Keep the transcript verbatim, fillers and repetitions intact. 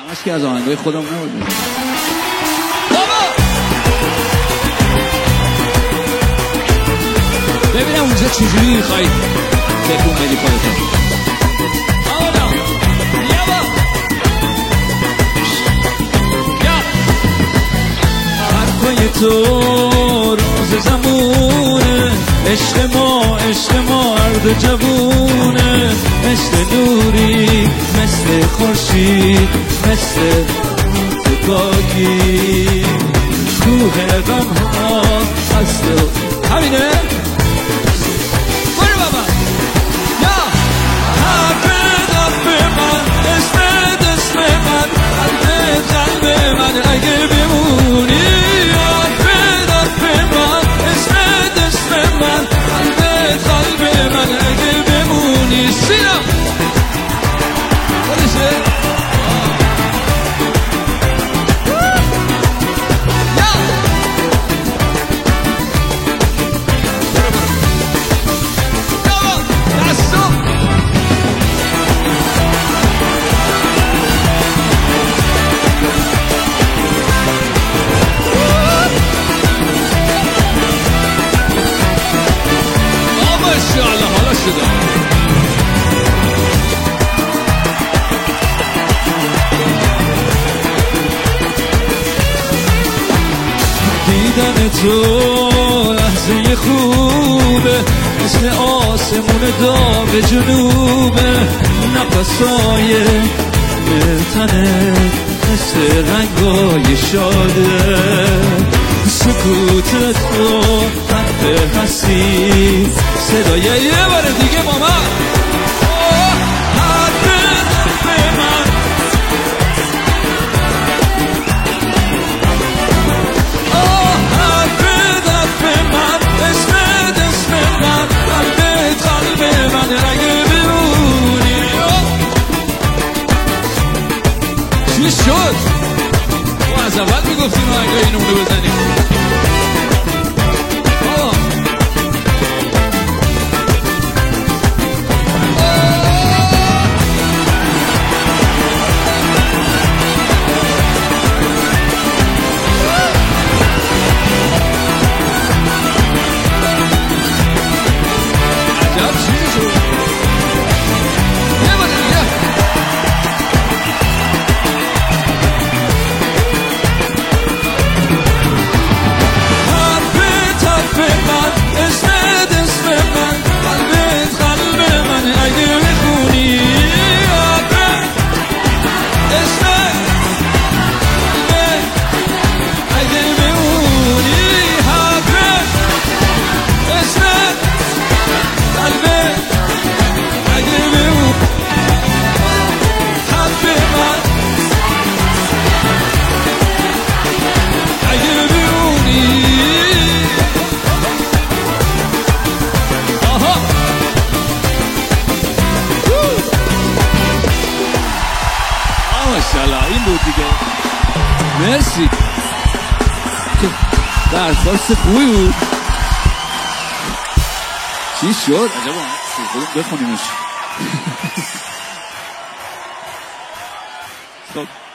همش که از آهنگای خودم نبود. ببینم اونجا چجوری میخواید تکون بدی خودتون. حرفای تو راز زمونه، عشق ما عشق ما عرض جوونه، مثل نوری مثل خورشید مثل زکاکی کوه غم ها از دل. همینه؟ برو بابا یا حرف حرف من اسم دست من قلب قلب من اگه بمونی، حرف حرف من اسم دست من قلب قلب من اگه بمونی. سینم خودشه دیدن تو لحظه خوبه، مثل آسمون داغ جنوبه، نفسای تنه مثل رنگای شاده، سکوت تو حرف هستی صدای یه بار دیگه با من. چی شد؟ او از اول میگفتیم آهنگای این اونو بزنیم. عجب چیزی شد. یه بار دیگه این بود دیگه. مرسی که درخواست خوبی بود. چی شد؟ عجبا خودم بخونیمش. خب